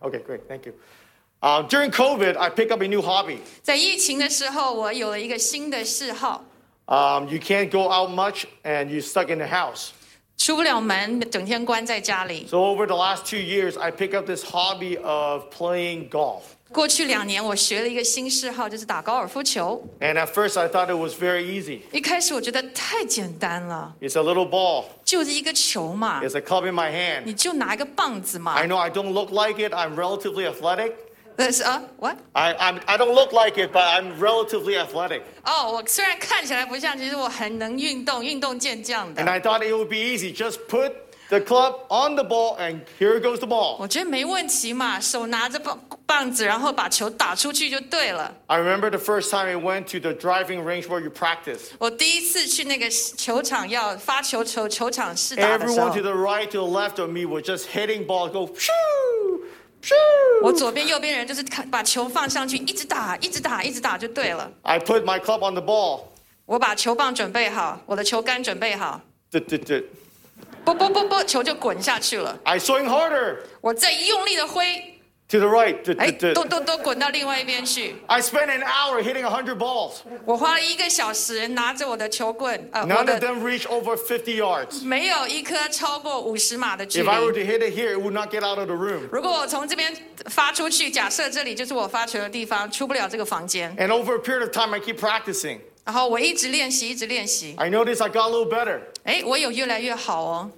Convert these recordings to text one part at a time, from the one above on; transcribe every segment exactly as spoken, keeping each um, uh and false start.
Okay, great. Thank you. Um, during COVID, I picked up a new hobby. 在疫情的时候，我有了一个新的嗜好。 Um, you can't go out much, and you're stuck in the house. 出不了门，整天关在家里。 So over the last two years, I picked up this hobby of playing golf. 过去两年，我学了一个新嗜好，就是打高尔夫球。 And at first, I thought it was very easy. 一开始我觉得太简单了， It's a little ball. 就是一个球嘛， It's a club in my hand. 你就拿一个棒子嘛。 I know I don't look like it. I'm relatively athletic. 但是啊 ，what？ I I'm, I don't look like it, but I'm relatively athletic. 哦，我虽然看起来不像，其实我很能运动，运动健将 And 的。 I thought it would be easy. Just put the club on the ball, and here goes the ball. 我觉得没问题嘛，手拿着棒棒子，然后把球打出去就对了。 I remember the first time I went to the driving range where you practice. 我第一次去那个球场要发球球球场试打的时候 Everyone to，the right, to the left of me was just hitting balls, go shoo, shoo. 我左边右边人就是看把球放上去，一直打，一直打，一直打就对了。 I put my club on the ball. 我把球棒准备好，我的球杆准备好， Dut, dut, dut. 啵啵啵啵，球就滚下去了。 I swing harder 我再用力的挥， to the right. Dut, 哎， dut, 都 dut. 都都滚到另外一边去。 I spent an hour hitting one hundred balls. 我花了一个小时拿着我的球棍，呃，我 None of 的 them reached over fifty yards. 没有一颗超过五十码的距 If I were 离。 to hit it here, it would not get out of the room. 如果我从这边发出去，假设这里就是我发球的地方，出不了这个房间。 And over a period of time, I keep practicing. 然后我一直练习，一直练习。 I noticed I got a little better. 哎，我有越来越好哦。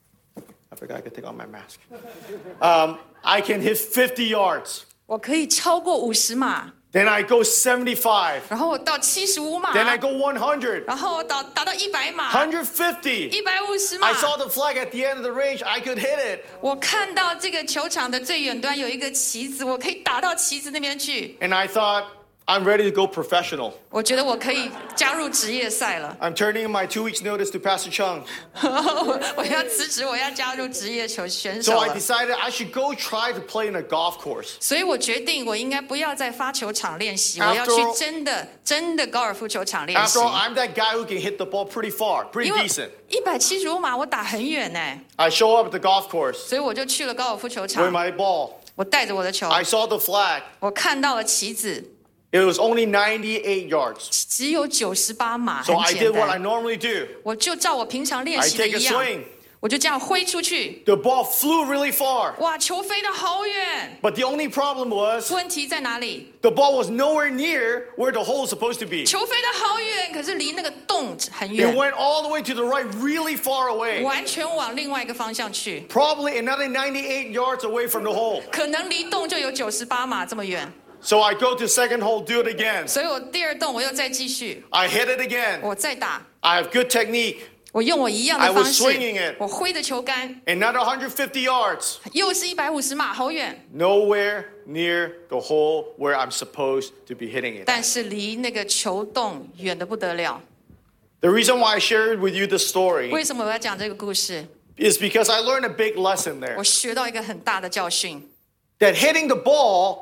I forgot I could take off my mask. Um, I can hit fifty yards. 我可以超过五十码， Then I go seventy-five. 然后我到七十五码， Then I go one hundred. 然后我达达到一百码， one fifty. 一百五十码 I。saw the flag at the end of the range. I could hit it. 我看到这个球场的最远端有一个旗子，我可以打到旗子那边去。 And I thought, I'm ready to go professional. 我觉得我可以加入职业赛了。 I'm turning in my two weeks notice to Pastor Chung. 我我要辞职，我要加入职业球选 So 手 I 了。 decided I should go try to play in a golf course. 所以我决定，我应该不要在发球场练习，我 After 要 all- 去真的真的高尔夫球场练 After 习。 all, I'm that guy who can hit the ball pretty far, pretty 因为 decent. 一百七十五码我打很远呢， I show up at the golf course 所以我就去了高尔夫球 with 场。 my ball. 我带着我的球， I saw the flag. 我看到了旗子， It was only ninety-eight yards. 只有九十八码， So 很 I 简 did what I 单。 normally do. 我就照我平常练 I 习的 take a 一样， swing. 我就这样挥出去。 The ball flew really far. 哇，球飞得好远！ But the only problem was 问题在哪里？ the ball was nowhere near where the hole is supposed to be. 球飞得好远，可是离那个洞很 It 远， went all the way to the right, really far away. 完全往另外一个方向去， Probably another ninety-eight yards away from the hole. 可能离洞就有九十八码这么远。 So I go to second hole, do it again. 所以我第二洞我又再继续， I hit it again. 我再打， I have good technique. 我用我一样 I 的 was 方式 swinging it.， 我挥着球杆， Another one fifty yards. 又是一百五十码，好远， Nowhere near the hole where I'm supposed to be hitting it. 但是离那个球洞远得不得了。 The reason why I shared with you this story 为什么我要讲这个故事？ is because I learned a big lesson there. 我学到一个很大的教训， That hitting the ball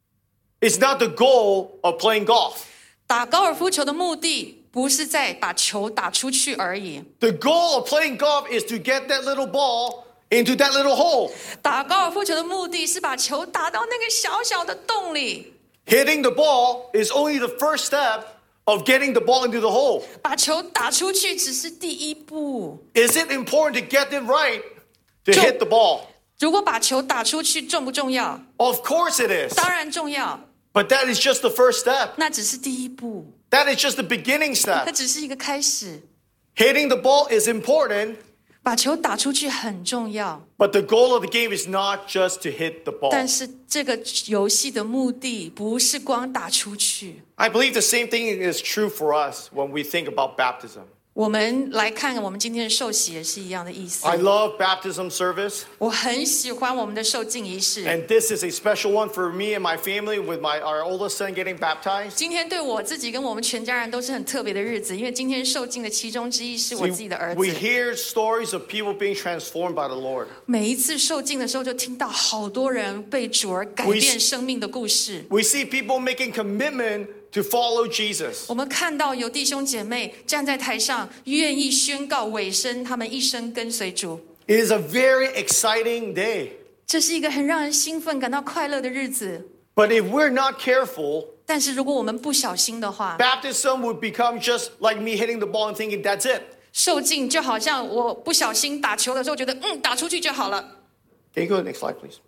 is not the goal of playing golf. 打高尔夫球的目的不是在把球打出去而已， The goal of playing golf is to get that little ball into that little hole. 打高尔夫球的目的是把球打到那个小小的洞里。 Hitting the ball is only the first step of getting the ball into the hole. 把球打出去只是第一步。 Is it important to get it right to 就- hit the ball? 如果把球打出去重不重要？ Of course it is. 当然重要， But that is just the first step. 那只是第一步， That is just the beginning 那 step. 只是一个开始。 Hitting the ball is important, 把球打出去很重要， but the goal of the game is not just to hit the ball. 但是这个游戏的目的不是光打出去。 I believe the same thing is true for us when we think about baptism. 我们来看我们今天的受洗也是一样的意思。 I love baptism service, 我很喜欢我们的受浸仪式。 and this is a special one for me and my family with my our oldest son getting baptized. 今天对我自己跟我们全家人都是很特别的日子，因为今天受浸的其中之一是我自己的儿 We 子。 hear stories of people being transformed by the Lord. 每一次受浸的时候，就听到好多人被主而改 We- 变生命的故事。 We see people making commitment to follow Jesus. 我们看到有弟兄姐妹站在台上，愿意宣告委身他们一生跟随主。 It is a very exciting day. 这是一个很让人兴奋、感到快乐的日子。 But if we're not careful, 但是如果我们不小心的话， baptism would become just like me hitting the ball and thinking that's it. 受浸就好像我不小心打球的时候，觉得嗯打出去就好了。 Can you go to the next slide, please?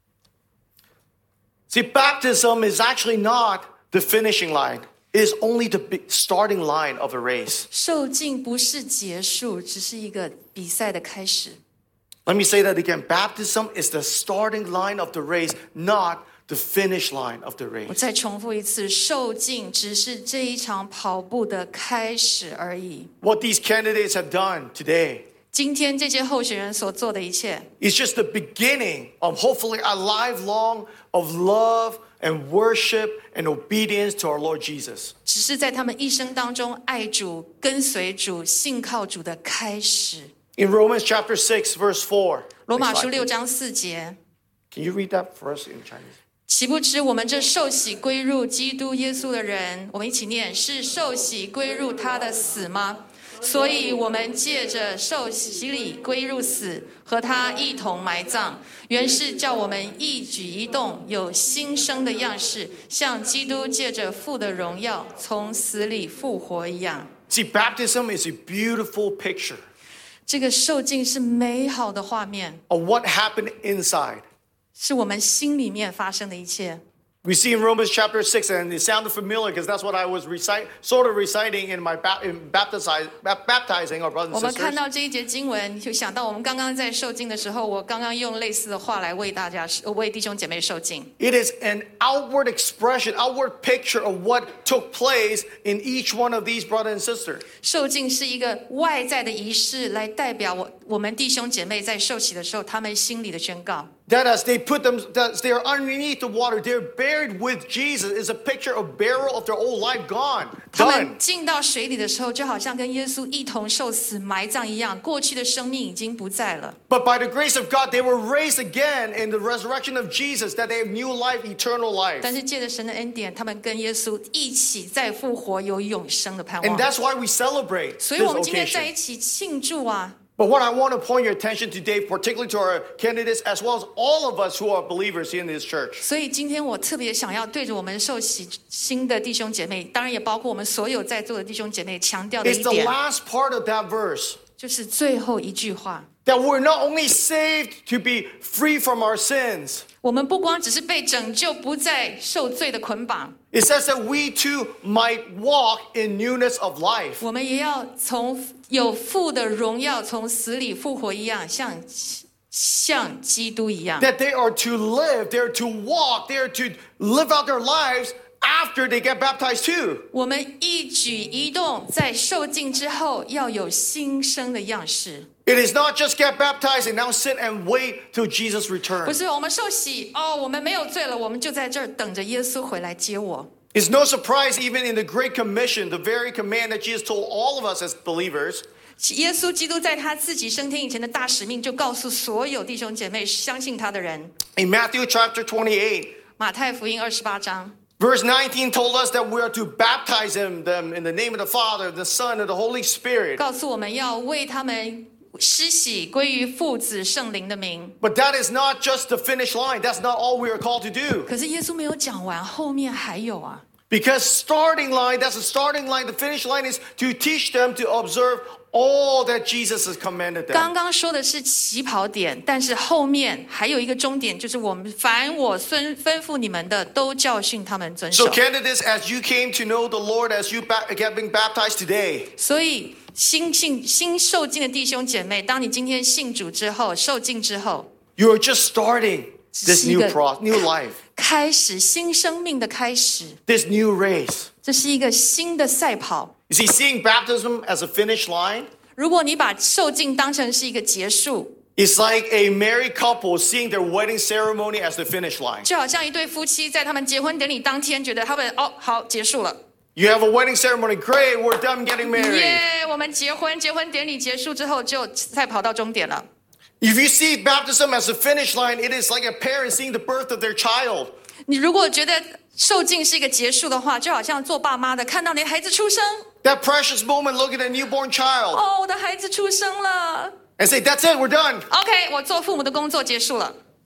See, baptism is actually not the finishing line. It is only the starting line of a race. 受浸不是结束，只是一个比赛的开始。 Let me say that again. Baptism is the starting line of the race, not the finish line of the 我 race. 再重复一次，受浸只是这一场跑步的开始而已。 What these candidates have done today 今天这些候选人所做的一切， is just the beginning of hopefully a lifelong of love and worship and obedience to our Lord Jesus. 只是在他们一生当中爱主、跟随主、信靠主的开始。 In Romans chapter six, verse four. 罗马 Next 书 slide, 六 please. 章四节， Can you read that for us in Chinese? 岂不知我们这受洗归入基督耶稣的人，我们一起念，是受洗归入他的死吗？所以我们借着受洗礼归入死，和他一同埋葬，原是叫我们一举一动有新生的样式，像基督借着父的荣耀从死里复活一样。 See, baptism is a beautiful picture 这个受浸是美好的画面， of what happened inside. 是我们心里面发生的一切。 We see in Romans chapter six, and it sounded familiar because that's what I was recite, sort of reciting in my ba- in baptize, baptizing our brothers 我 and 们看 sisters. 到这一节经文，就想到我们刚刚在受浸的时候，我刚刚用类似的话来为大家、为弟兄姐妹受浸。 It is an outward expression, outward picture of what took place in each one of these brothers and sisters. 受浸是一个外在的仪式，来代表我我们弟兄姐妹在受洗的时候，他们心里的宣告。 That as they put them, that they are underneath the water, they're buried with Jesus, is a picture of burial of their old life gone, 他 done. 们进到水里的时候，就好像跟耶稣一同受死埋葬一样，过去的生命已经不在了。 But by the grace of God, they were raised again in the resurrection of Jesus, that they have new life, eternal life. 但是借着神的恩典，他们跟耶稣一起再复活，有永生的盼 And 望。 that's why we celebrate 所 this 以我们今天在 occasion. 一起庆祝啊！ But what I want to point your attention today, particularly to our candidates, as well as all of us who are believers here in this church, 所以今天我特别想要对着我们受洗新的弟兄姐妹，当然也包括我们所有在座的弟兄姐妹，强调的 it's 一 the 点， last part of that verse. 就是最后一句话。 That we're not only saved to be free from our sins, 我们不光只是被拯救，不再受罪的捆绑， it says that we too might walk in newness of life. 我们也要从有父的荣耀从死里复活一样，像像基督一样。 That they are to live, they're to walk, they're to live out their lives after they get baptized too. 我们一举一动在受浸之后，要有新生的样式。 It is not just get baptized and now sit and wait till Jesus 不 returns. 是我们受洗哦，我们没有罪了，我们就在这儿等着耶稣回来接我。 It's no surprise, even in the Great Commission, the very command that Jesus told all of us as believers, 耶稣基督在他自己升天以前的大使命，就告诉所有弟兄姐妹相信他的人。 in Matthew chapter twenty-eight, 马太福音二十八章 verse nineteen told us that we are to baptize them, them in the name of the Father, the Son, and the Holy Spirit. 告诉我们要为他们施洗，归于父子圣灵的名。 But that is not just the finish line. That's not all we are called to do. 可是耶稣没有讲完，后面还有啊。 Because starting line, that's the starting line. The finish line is to teach them to observe all that Jesus has commanded them. 刚刚说的是起跑点，但是后面还有一个终点，就是我们凡我吩吩咐你们的，都教训他们遵守 So,。candidates, as you came to know the Lord, as you ba- get being baptized today, 所以新信新受浸的弟兄姐妹，当你今天信主之后，受浸之后， you are just starting this new 是一个- pro- new life, 开始新生命的开始， this new race. 这是一个新的赛跑。 You see, seeing baptism as a finish line 如果你把受浸当成是一个结束， is like a married couple seeing their wedding ceremony as the finish line. 就好像一对夫妻在他们结婚典礼当天，觉得他们哦好结束了， You have a wedding ceremony, great, we're done getting married. 耶，我们结婚，结婚典礼结束之后就赛跑到终点了。 If you see baptism as a finish line, it is like a parent seeing the birth of their child. 你如果觉得受浸是一个结束的话，就好像做爸妈的看到你的孩子出生， That precious moment, look at a newborn child 哦，我的孩子出生了 and say, that's it, we're done. ，OK， 我做父母的工作结束了。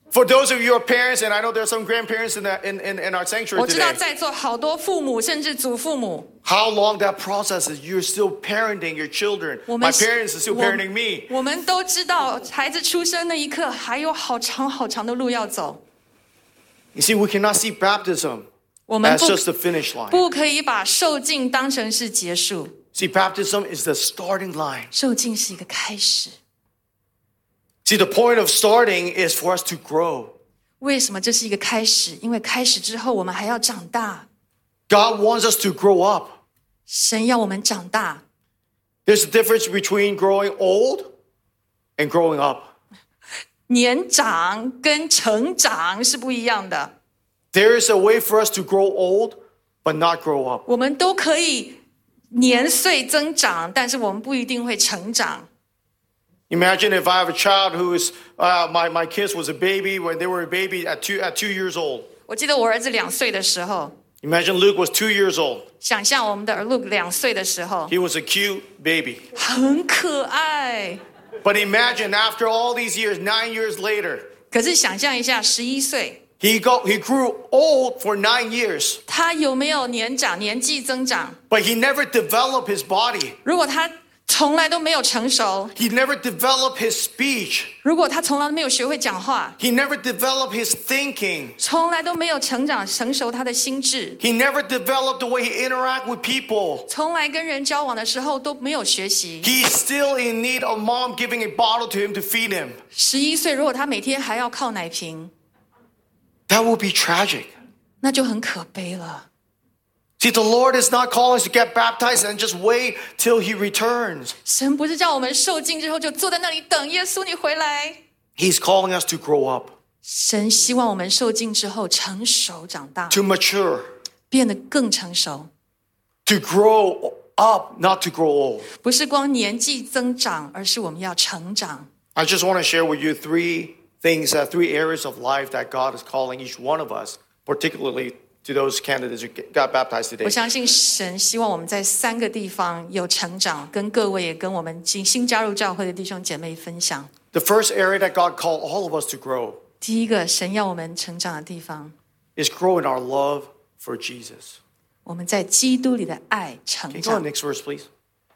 For those of you who are parents, and I know there's some grandparents in, the, in, in, in our sanctuary 我知道 today, 在座好多父母甚至祖父母， how long that process is. You're still parenting your children. 我们 My parents are still 我 parenting me. 我们都知道孩子出生那一刻还有好长好长的路要走。 You see, we cannot see baptism 我们 as 不 just the finish line. 不可以把受浸当成是结束， See, baptism is the starting line. 受浸是一个开始。 See, the point of starting is for us to grow. 为什么这是一个开始？因为开始之后我们还要长大， God wants us to grow up. 神要我们长大。 There's a difference between growing old and growing up. 年长跟成长是不一样的。 There is a way for us to grow old, but not grow up. 我们都可以年岁增长，但是我们不一定会成长。 Imagine if I have a child who is, uh, my, my kids was a baby when they were a baby at two, at two years old. 我记得我儿子两岁的时候， Imagine Luke was two years old. 想象我们的儿路两岁的时候， He was a cute baby. 很可爱。 But imagine after all these years, nine years later, 可是想象一下，十一岁， he, go, he grew old for nine years, 他有没有年长、年纪增长？ but he never developed his body. 如果他从来都没有成熟， He never developed his speech. 如果他从来没有学会讲话， He never developed his thinking. 从来都没有成长成熟他的心智， He never developed the way he interacts with people. 从来跟人交往的时候都没有学习。 He's still in need of mom giving a bottle to him to feed him. 十一岁，如果他每天还要靠奶瓶， That would be tragic. 那就很可悲了。 See, the Lord is not calling us to get baptized and just wait till he returns. 神不是叫我们受浸之后就坐在那里等耶稣你回来， He's calling us to grow up, 神希望我们受浸之后成熟长大， to mature, 变得更成熟， to grow up, not to grow old. 不是光年纪增长，而是我们要成长。 I just want to share with you three things, uh, three areas of life that God is calling each one of us, particularly to those candidates who got baptized 我 today. 相信神希望我们在三个地方有成长，跟各位也跟我们新加入教会的弟兄姐妹分享。 The first area that God called all of us to grow 第一个，神要我们成长的地方， is grow in our love for Jesus. 我们在基督里的爱成 Can you go to 长 the。next verse, please?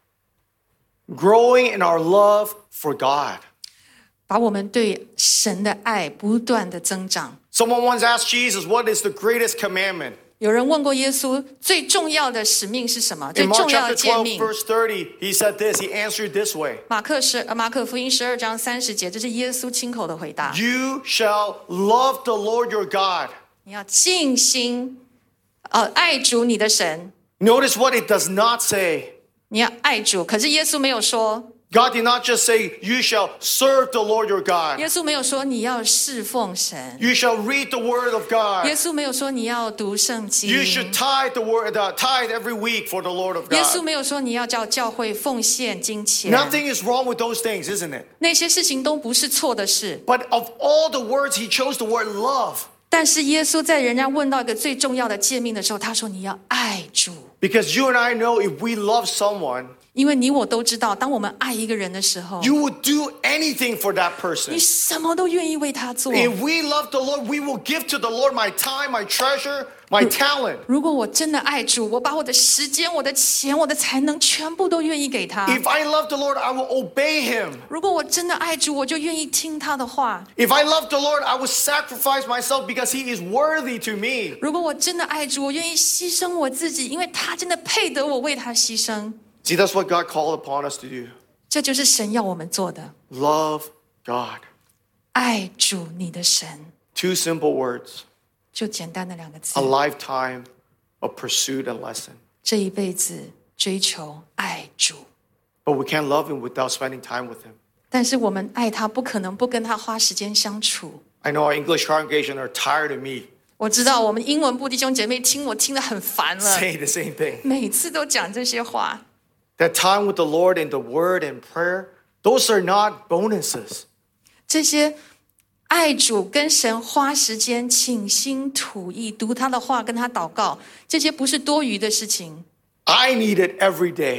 Growing in our love for God. 把我们对神的爱不断的增长。 Someone once asked Jesus, what is the greatest commandment? 有人问过耶稣，最重要的使命是什么？最 In Mark 重要 chapter 的诫 twelve, 命。 verse thirty, he said this. He answered this way. 马克十呃马可福音十二章三十节，这是耶稣亲口的回答。 You shall love the Lord your God. 你要尽心，呃，爱主你的神。 Notice what it does not say. 你要爱主，可是耶稣没有说， God did not just say, you shall serve the Lord your God. 耶稣没有说你要侍奉神， You shall read the word of 耶 God. 稣没有说你要读圣经， You should tithe the word, uh, tithe every week for the Lord of 耶稣 God. 没有说你要叫教会奉献金钱， Nothing is wrong with those things, isn't it? 那些事情都不是错的事。 But of all the words, he chose the word love. 但是耶稣在人家问到一个最重要的诫命的时候，他说你要爱主， Because you and I know if we love someone, 因为你我都知道，当我们爱一个人的时候， you would do anything for that 你 person. 什么都愿意为他做。 If we love the Lord, we will give to the Lord my time, my treasure, my talent. 如果我真的爱主，我把我的时间、我的钱、我的才能全部都愿意给他。 If I love the Lord, I will obey him. 如果我真的爱主，我就愿意听他的话。 If I love the Lord, I will sacrifice myself because he is worthy to me. 如果我真的爱主，我愿意牺牲我自己，因为他真的配得我为他牺牲。 See, that's what God called upon us to do. 这就是神要我们做的， Love God. 爱主你的神， Two simple words. 就简单的两个字 A。lifetime of pursuit and lesson. 这一辈子追求爱主， But we can't love him without spending time with him. 但是我们爱他，不可能不跟他花时间相处。 I know our English congregation are tired of me 我知道我们英文部弟兄姐妹听我听得很烦了， saying the same thing. 每次都讲这些话。 That time with the Lord in the word and prayer, those are not bonuses. 这些爱主跟神花时间倾心吐意读他的话跟他祷告，这些不是多余的事情。 I need it every day.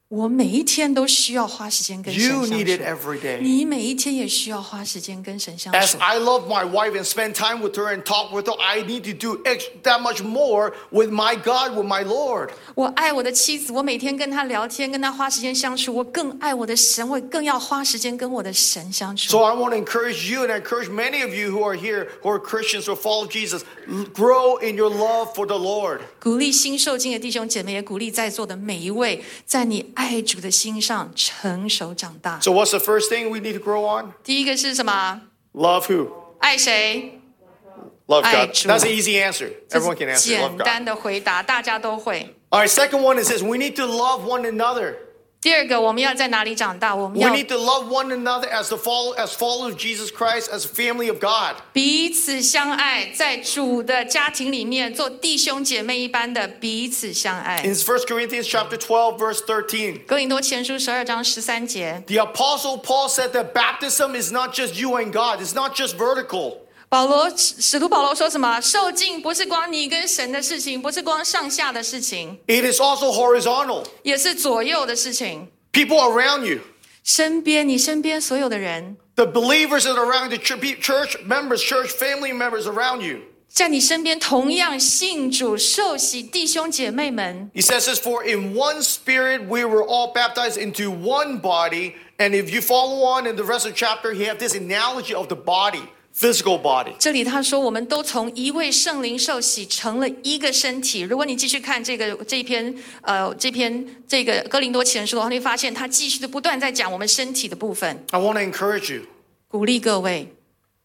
我每一天都需要花时间跟神 You 相 need it 处。 every day. 你每一天也需要花时间跟神相 As 处。 I love my wife and spend time with her and talk with her, I need to do ex- that much more with my God, with my Lord. 我爱我的妻子，我每天跟她聊天，跟她花时间相处。我更爱我的神，我更要花时间跟我的神相处。 So I want to encourage you and I encourage many of you who are here, who are Christians, who follow Jesus, l- grow in your love for the Lord. 鼓励新受浸的弟兄姐妹，也鼓励在座的每一位，在你爱主的心上成熟长大。 So what's the first thing we need to grow on? 第一个是什么？ Love who? 爱谁？ Love God. 爱主。 That's an easy answer. 这 Everyone 是 can answer. 简 Love God. 单的回答，大家都会。 All right, second one is this. We need to love one another. 第二个，我们要在哪里长大？我们 We 要 need to love one another as the follow, as followers of Jesus Christ, as a family of God. 彼此相爱，在主的家庭里面做弟兄姐妹一般的彼此相爱。 In First Corinthians chapter twelve, verse thirteen. 哥林多前书十二章十三节， The Apostle Paul said that baptism is not just you and God. It's not just vertical. 保罗使徒保罗说什么？受浸不是光你跟神的事情，不是光上下的事情， It is also horizontal. 也是左右的事情。 People around you, 身边你身边所有的人， the believers that are around you, the church members, church family members around you. 在你身边同样信主受洗弟兄姐妹们， He says this, for in one spirit we were all baptized into one body. And if you follow on in the rest of the chapter, he has this analogy of the body, physical body. 这里他说我们都从一位圣灵受洗，成了一个身体。如果你继续看这个这一篇呃这篇这个哥林多前书的话，你会发现他继续的不断在讲我们身体的部分， I want to encourage you, 鼓励各位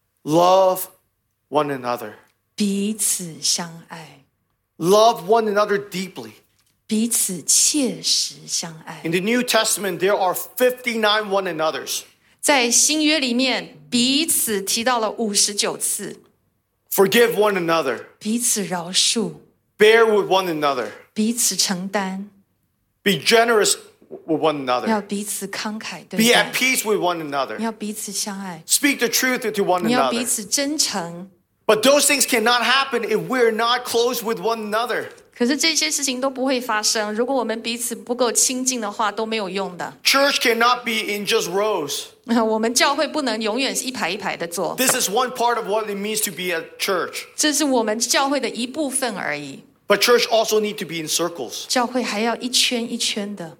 love one another. 彼此相爱， Love one another deeply. 彼此切实相爱。 In the New Testament, there are fifty-nine one another's. 在新约里面，彼此提到了五十九次， Forgive one another. 彼此饶恕， Bear with one another. 彼此承担， Be generous with one another. 要彼此慷慨对 Be 待 at，peace with one another. 你要彼此相爱， Speak the truth to one 你要彼 another. 此真诚。 But those things cannot happen if we're not close with one another. 可是这些事情都不会发生，如果我们彼此不够亲近的话，都没有用的。 Church cannot be in just rows. 我们教会不能永远是一排一排的做， This is one part of what it means to be a church. 这是我们教会的一部分而已。 But church also need to be in circles. 教会还要一圈一圈的，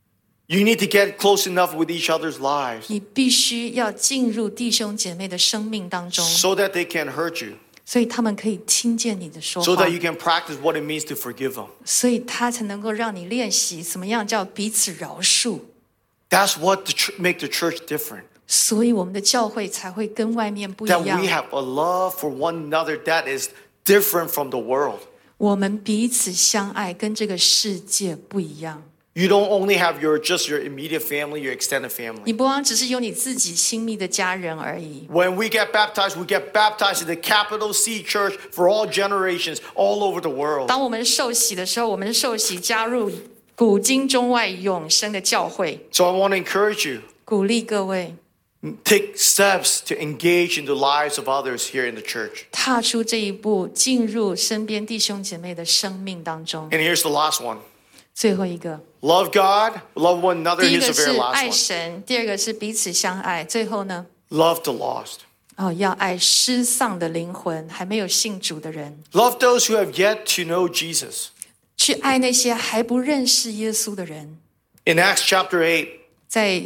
You need to get close enough with each other's lives 你必须要进入弟兄姐妹的生命当中， so that they can hurt you, 所以他们可以听见你的说 so 话 that，you can practice what it means to forgive them. 所以他才能够让你练习什么样叫彼此饶恕。 That's what the ch- make the church different. 所以我们的教会才会跟外面不一 That 样 we。have a love for one another that is different from the world. 我们彼此相爱，跟这个世界不一样。 You don't only have your just your immediate family, your extended family. 你不光只是有你自己亲密的家人而已。 When we get baptized, we get baptized in the capital C church for all generations, all over the world. 当我们受洗的时候，我们受洗加入古今中外永生的教会。 So I want to encourage you, 鼓励各位 take steps to engage in the lives of others here in the church. 踏出这一步，进入身边弟兄姐妹的生命当中。 And here's the last one. 最后一个， Love God, love one another. 第一 Here's 个 the 是 very 爱 last one. 神，第二个是彼此相爱，最后呢， Love the lost. 哦，要爱失丧的灵魂，还没有信主的人， Love those who have yet to know Jesus. 去爱那些还不认识耶稣的人。 In Acts chapter eight, 在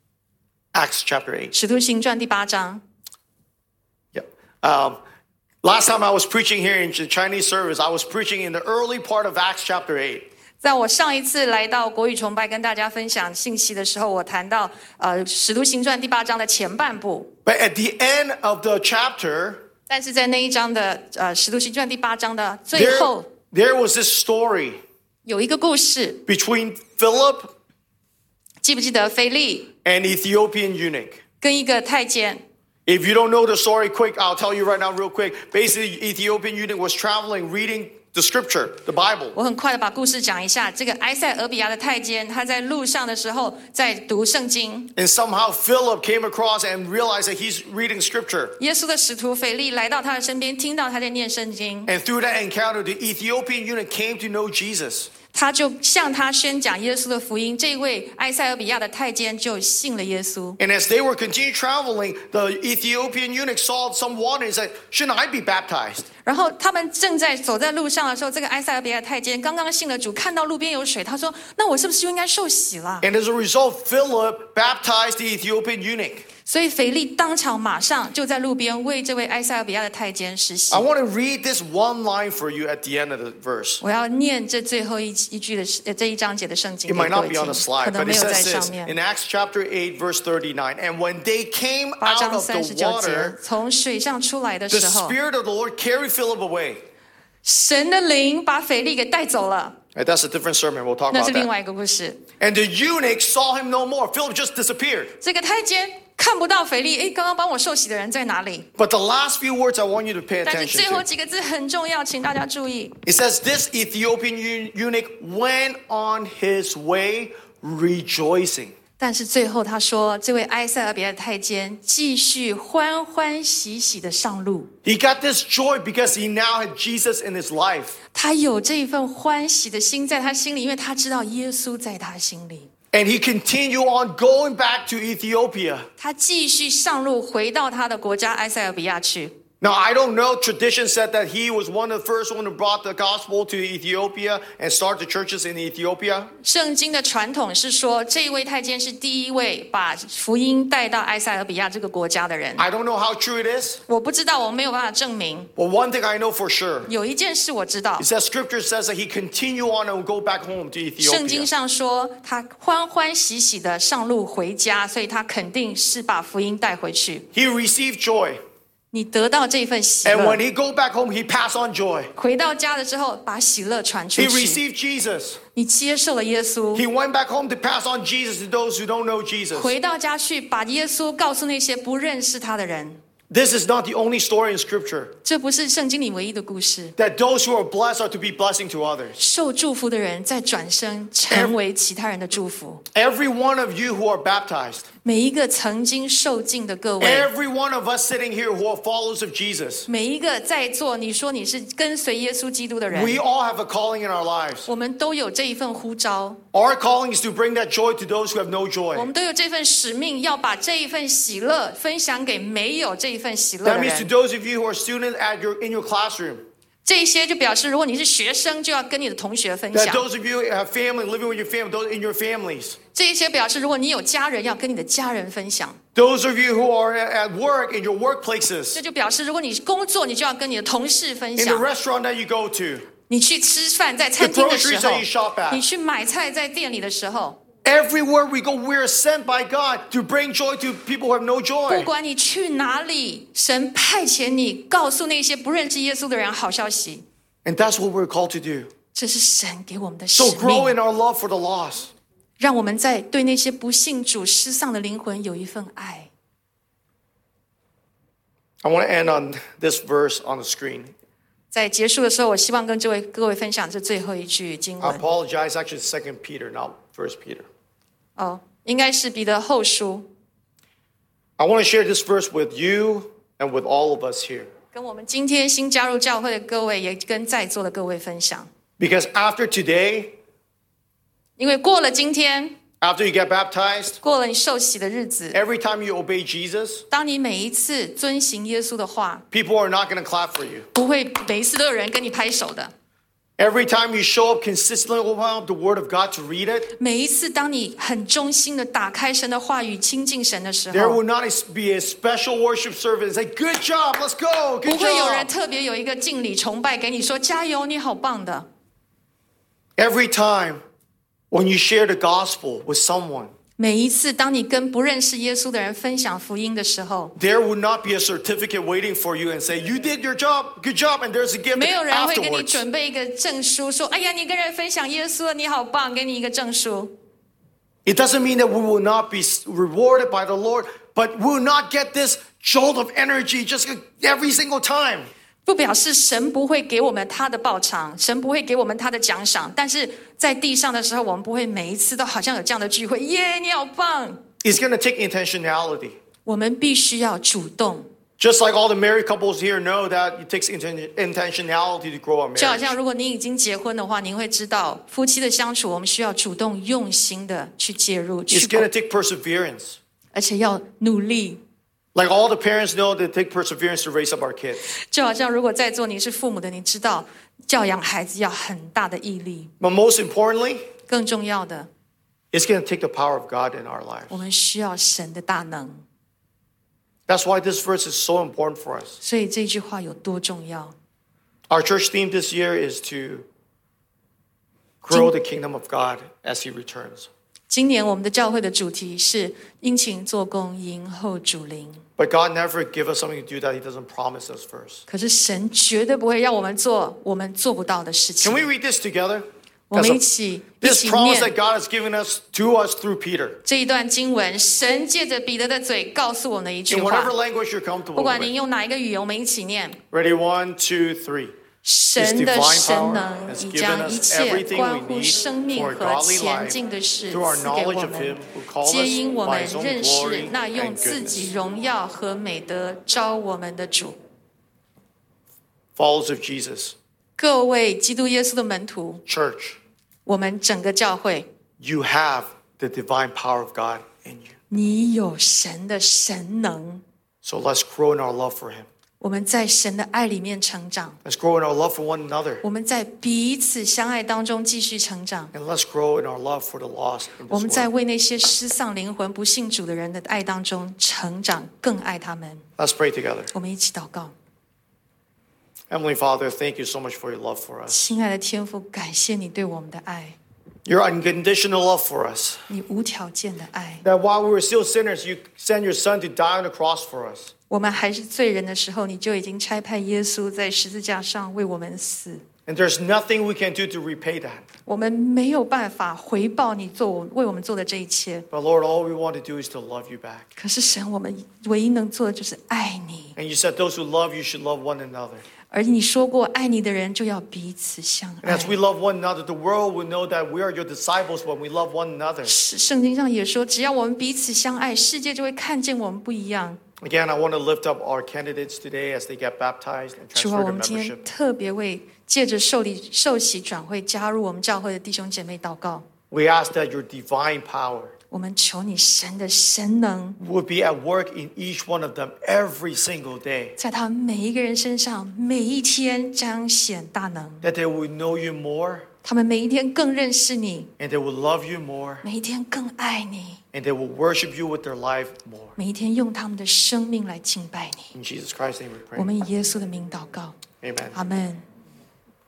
Acts chapter eight. 使徒行传第八章， Yeah. Um, last time I was preaching here in the Chinese service, I was preaching in the early part of Acts chapter eight. 在我上一次来到国语崇拜跟大家分享信息的时候，我谈到呃使徒行传第八章的前半部， But at the end of the chapter, 但是在那一章的呃使徒行传第八章的最 there, 后， there was this story 有一个故事， between Philip 记不记得腓利 and Ethiopian eunuch. 跟一个太监？ If you don't know the story quick, I'll tell you right now real quick. Basically, Ethiopian eunuch was traveling, reading the scripture, the Bible. 我很快的把故事讲一下。这个埃塞俄比亚的太监，他在路上的时候在读圣经。 And somehow Philip came across and realized that he's reading scripture. 耶稣的使徒腓利来到他的身边，听到他在念圣经。 And through that encounter, the Ethiopian eunuch came to know Jesus. 他就向他宣讲耶稣的福音，这位埃塞俄比亚的太监就信了耶稣。 And as they were continuing traveling, the Ethiopian eunuch saw some water and said, shouldn't I be baptized? 然后他们正在走在路上的时候，这个埃塞俄比亚的太监刚刚信了主，看到路边有水，他说：“那我是不是就应该受洗了？” And as a result, Philip baptized the Ethiopian eunuch. 所以腓利当场马上就在路边为这位埃塞俄比亚的太监施洗 I。want to read this one line for you at the end of the verse. 我要念这最后一一句的呃这一章节的圣经 It 给 might 各 not 位 be 听 on the， 可 slide, 能 but 没 it 有在 says 上 this 面 in。Acts chapter eight, verse thirty-nine. And when they came 八 out 章 of 三 the 十九节， water, 从水上出来的 the 时候， Spirit of the Lord carried Philip away. 神的灵把腓利给带走了， Right, that's a different sermon. We'll talk 那 about 是另 that. 外一个故事。 And the eunuch saw him no more. Philip just disappeared. 这个太监看不到腓利，诶，刚刚帮我受洗的人在哪里？ But the last few words I want you to pay 但是 attention 最后 to. 几个字很重要，请大家注意。 It says, this Ethiopian eu- eunuch went on his way rejoicing. 但是最后他说，这位埃塞俄比亚的太监继续欢欢喜喜的上路。 He got this joy because he now had Jesus in his life. 他有这一份欢喜的心在他心里，因为他知道耶稣在他心里。 And he continued on going back to Ethiopia. 他继续上路，回到他的国家埃塞俄比亚去。 Now, I don't know. Tradition said that he was one of the first one who brought the gospel to Ethiopia and started the churches in Ethiopia. 圣经的传统是说，这一位太监是第一位把福音带到埃塞俄比亚这个国家的人。 I don't know how true it is, 我不知道，我没有办法证明。 but one thing I know for sure 有一件事我知道 is，that Scripture says that he continued on and would go back home to 圣经 Ethiopia. 上说他欢欢喜喜的上路回家，所以他肯定是把福音带回去。 He received joy, 你得到这份喜 and 乐 when，he go back home, he passed on joy. 回到家了之后，把喜乐传出 He 去。 received Jesus. 你接受了耶稣， He went back home to pass on Jesus to those who don't know Jesus. 回到家去把耶稣告诉那些不认识他的人。 This is not the only story in Scripture. 这不是圣经里唯一的故事。 That those who are blessed are to be blessing to others. 受祝福的人再转身成为其他人的祝福。 Every one of you who are baptized, 每一个曾经受浸的各位， every one of us sitting here who are followers of Jesus, 每一个在座你说你是跟随耶稣基督的人， we all have a calling in our lives. 我们都有这一份呼召， Our calling is to bring that joy to those who have no 我 joy. 们都有这份使命，要把这一份喜乐分享给没有这一份喜乐 That 的 means to 人。 those of you who are students at your in your classroom, 这一些就表示，如果你是学生，就要跟你的同学分 that 享； those of you who have family living with your family, those in your families, 这一些表示，如果你有家人，要跟你的家人分享； those of you who are at work in your workplaces, 这就表示，如果你工作，你就要跟你的同事分 in the 享。 restaurant that you go to, 你去吃饭，在餐厅的时 The 候 groceries that you shop at.， 你去买菜在店里的时候， everywhere we go, we're sent by God to bring joy to people who have no 不 joy. 管你去哪里，神派遣你告诉那些不认识耶稣的人好消息。 And that's what we're called to do. 这是神给我们的使 So grow 命， in our love for the lost. 让我们在对那些不信主失丧的灵魂有一份爱。 I want to end on this verse on the screen. 在结束的时候，我希望跟这位各位分享这最后一句经 I 文。 apologize. Actually, it's Second Peter, not First Peter. 哦，应该是彼得后书， I want to share this verse with you and with all of us here. 跟我们今天新加入教会的各位，也跟在座的各位分享。 Because after today, 因为过了今天， after you get baptized, 过了你受洗的日子， every time you obey Jesus, 当你每一次遵行耶稣的话， people are not going to clap for you. 不会每一次都有人跟你拍手的。 Every time you show up consistently, open up the Word of God to read it, 每一次当你很忠心的打开神的话语，亲近神的时 there 候， will not be a special worship service. Say, good job, let's go, 不 good 会有人 job. 特别有一个敬礼崇拜给你说加油，你好棒的。 Every time when you share the gospel with someone, 每一次当你跟不认识耶稣的人分享福音的时候， there will not be a certificate waiting for you and say, you did your job, good job, and there's a gift 没有人会给你 afterwards. 准备一个证书，说哎呀，你跟人分享耶稣了，你好棒，给你一个证书。 It doesn't mean that we will not be rewarded by the Lord, but we will not get this jolt of energy just every single time. 不表示神不会给我们他的报偿，神不会给我们他的奖赏，但是在地上的时候，我们不会每一次都好像有这样的聚会，耶，你好棒。 It's going to take intentionality. 我们必须要主动， Just like all the married couples here know that it takes intentionality to grow a 就好像 marriage. 如果您已经结婚的话，您会知道夫妻的相处，我们需要主动用心的去介入， It's 去 going to take perseverance. 而且要努力。 Like all the parents know that it takes perseverance to raise up our kids. 就好像如果在座你是父母的，你知道教养孩子要很大的毅力。 But most importantly, 更重要的， it's going to take the power of God in our lives. 我们需要神的大能。 That's why this verse is so important for us. 所以这句话有多重要？ Our church theme this year is to grow the kingdom of God as He returns. 今年我们的教会的主题是殷勤做工，迎候主临。 But God never gives us something to do that He doesn't promise us first. 可是神绝对不会让我们做我们做不到的事情 Can。we read this together? 我们一起一 This 起 promise that 念 God has given us to us through Peter. 这一段经文，神借着彼得的嘴告诉我们的一句 In 话 whatever。language you're 不 comfortable 管您 with. 用哪一个语言，我们一起念。 Ready? One, two, three. 神的 divine 神 power 能 has 已 given 将 us 一切 everything 关 we 乎 need 生命 for a 和 godly 前 life 进的事 through our 赐给我 knowledge of 们 Him who called 皆因 us 我 by 们 His own 认识 glory 那用 and 自己 goodness. 荣耀和美德招我们的主。 Followers of Jesus, 各位基督耶稣的门徒， church, 我们整个教会， you have the divine power of God in you. 你有神的神能。 So let's grow in our love for Him. 我们在神的爱里面成长， Let's grow in our love for one another. 我们在彼此相爱当中继续成长。 And let's grow in our love for the lost in 我 this 们在 world. 为那些失丧灵魂、不信主的人的爱当中成长，更爱他们。 Let's pray together. 我们一起祷告。 Heavenly Father, thank you so much for your love for us. 亲爱的天父，感谢你对我们的爱， Your unconditional love for us. 你无条件的爱。 That while we were still sinners, you sent your Son to die on the cross for us. 我们还是罪人的时候，你就已经差派耶稣在十字架上为我们死。 And there's nothing we can do to repay that. 我们没有办法回报你做我为我们做的这一切。 But Lord, all we want to do is to love you back. 可是神，我们唯一能做的就是爱你。 And you said those who love you should love one another. 而你说过，爱你的人就要彼此相 And 爱 as。we love one another, the world will know that we are your disciples when we love one another. 圣经上也说，只要我们彼此相爱，世界就会看见我们不一样。 Again, I want to lift up our candidates today as they get baptized and 主啊， transfer 我 their 们今天 membership. 特别为借着受礼受洗转会加入我们教会的弟兄姐妹祷告。 We ask that your divine power 我们求你神的神能 would be at work in each one of them every single day. 在他们每一个人身上，每一天彰显大能。 That they would know you more 他们每一天更认识你， and they will love you more 每一天更爱你， and they will worship you with their life more. 每一天用他们的生命来敬拜你。 In Jesus Christ's name we 我 pray. 们以耶稣的名祷告， Amen. 阿门。